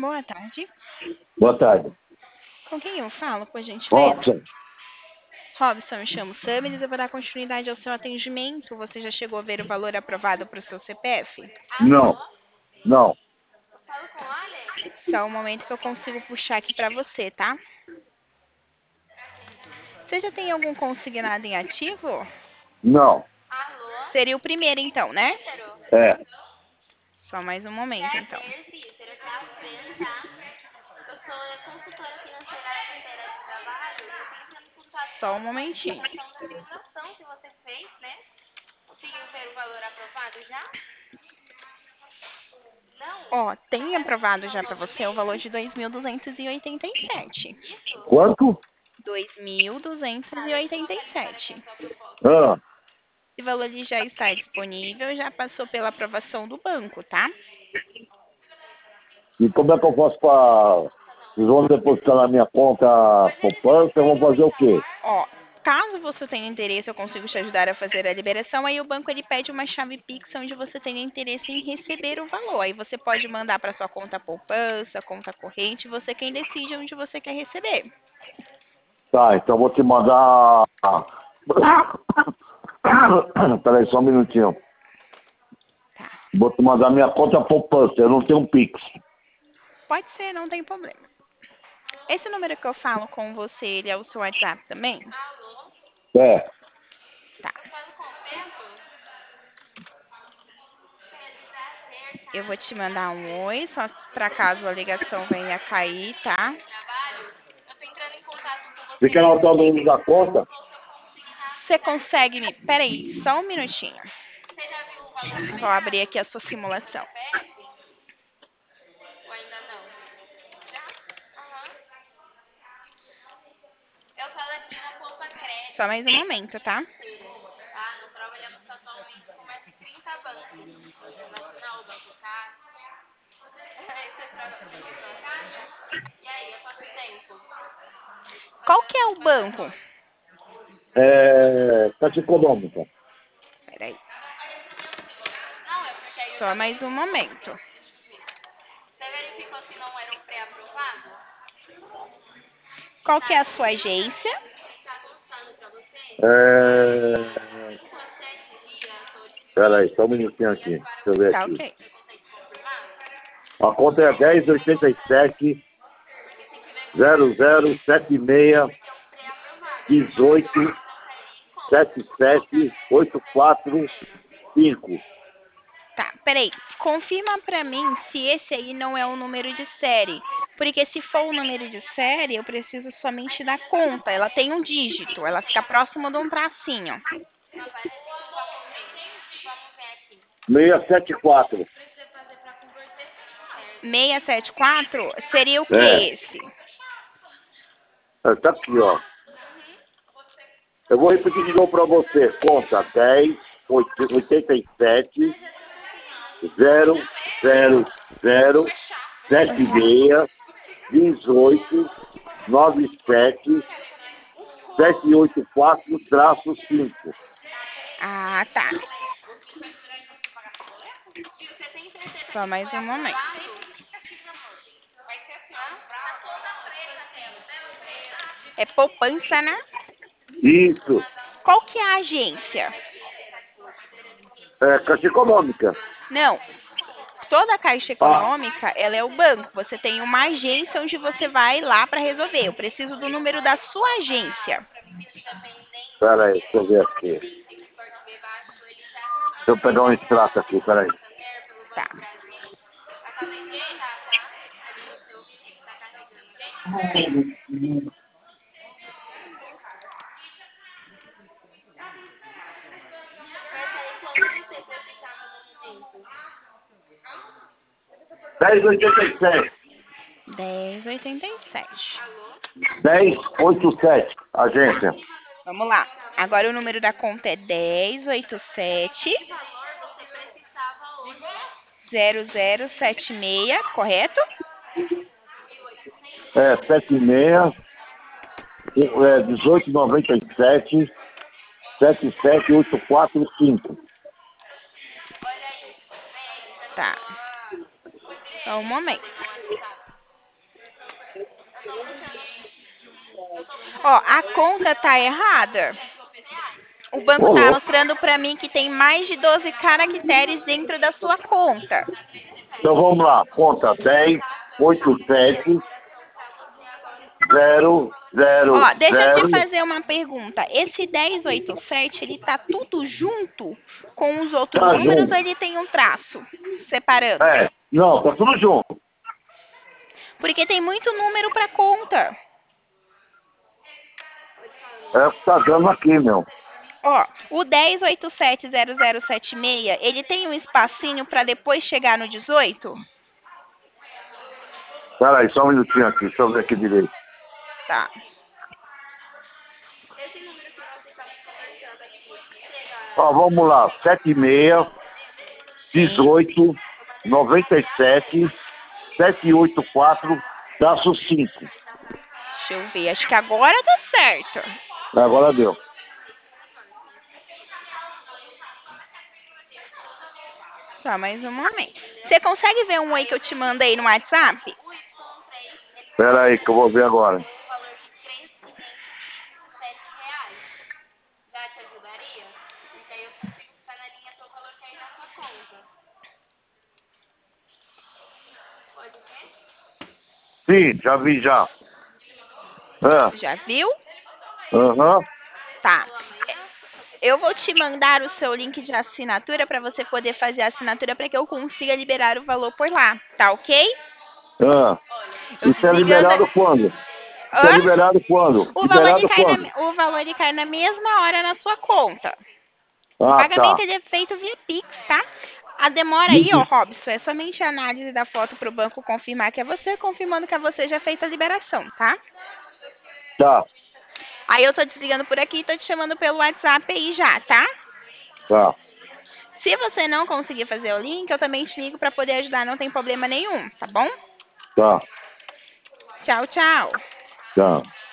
Boa tarde. Boa tarde. Com quem eu falo, por gentileza? Robson. Robson, eu chamo Samiris, eu vou dar continuidade ao seu atendimento. Você já chegou a ver o valor aprovado para o seu CPF? Não. Não. Só um momento que eu consigo puxar aqui para você, tá? Você já tem algum consignado em ativo? Não. Seria o primeiro, então, né? É. Só mais um momento, então. Só um momentinho. Ó, tem aprovado já para você o valor de 2.287. Quanto? 2.287. Ah. Esse valor ele já está disponível, já passou pela aprovação do banco, tá? E como é que eu faço para... Vocês vão depositar na minha conta poupança, vão fazer o quê? Ó, caso você tenha interesse, eu consigo te ajudar a fazer a liberação, aí o banco ele pede uma chave Pix onde você tenha interesse em receber o valor. Aí você pode mandar para sua conta poupança, conta corrente, você quem decide onde você quer receber. Tá, então eu vou te mandar... Peraí, só um minutinho. Tá. Vou te mandar minha conta poupança, eu não tenho Pix. Pode ser, não tem problema. Esse número que eu falo com você, ele é o seu WhatsApp também? É. Tá. Eu vou te mandar um oi, só para caso a ligação venha a cair, tá? Você quer anotar o número da conta? Você consegue me... Peraí, só um minutinho. Vou abrir aqui a sua simulação. Só mais um momento, tá? Qual que é o banco? Caixa Econômica. Peraí. Só mais um momento. Qual que é a sua agência? Peraí, só um minutinho aqui. Deixa eu ver Tá aqui. ok. A conta é 1087 0076 18 77 845. Tá, peraí. Confirma pra mim se esse aí não é o número de série. Porque se for o número de série, eu preciso somente da conta. Ela tem um dígito, ela fica próxima de um tracinho. 674. 674 seria o que É. esse? Tá aqui, ó. Eu vou repetir de novo para você. Conta 10 87 000 76 18 97 784-5. Ah, tá. Só mais um momento. É poupança, né? Isso. Qual que é a agência? Caixa Econômica. Não. Toda Caixa Ah, Econômica, ela é o banco. Você tem uma agência onde você vai lá para resolver. Eu preciso do número da sua agência. pera aí, deixa eu ver aqui. Deixa eu pegar um extrato aqui, pera aí. Tá. Dez 87. 1087. 1087, agência. Vamos lá. Agora o número da conta é 1087 0076, correto? 76 1897 77845. Tá. Só um momento. Ó, a conta tá errada. O banco Ô, tá louco. mostrando pra mim que tem mais de 12 caracteres dentro da sua conta. Então vamos lá. Conta 10, 8, 7, 0, 0, Ó, deixa eu te 0. fazer uma pergunta. Esse 1087, ele tá tudo junto com os outros Tá números junto. ou ele tem um traço separando? É. Não, tá tudo junto. Porque tem muito número pra conta. É o que tá dando aqui, meu. Ó, o 10870076, ele tem um espacinho pra depois chegar no 18? Pera aí, só um minutinho aqui. Deixa eu ver aqui direito. Tá. Ó, vamos lá. 76, Sim. 18, 97, 784, traço 5. Deixa eu ver. Acho que agora tá certo. Agora deu. Só mais um momento. Você consegue ver um oi que eu te mandei no WhatsApp? Pera aí que eu vou ver agora. Sim, já vi já. Já viu? Aham. Tá. Eu vou te mandar o seu link de assinatura para você poder fazer a assinatura para que eu consiga liberar o valor por lá. Tá ok? Ah. Eu Isso é desligando. liberado quando? Isso é Hã? liberado quando? O valor, Liberado quando? o valor ele cai na mesma hora na sua conta. O Ah, pagamento tá. ele é feito via Pix, tá? A demora Me aí, ó, diz. Robson, é somente a análise da foto para o banco confirmar que é você, confirmando que é você já fez a liberação, tá? Tá, Aí eu tô desligando por aqui e tô te chamando pelo WhatsApp aí já, tá? tá, Se você não conseguir fazer o link, eu também te ligo para poder ajudar, não tem problema nenhum, tá bom? tá, Tchau, tchau. tá.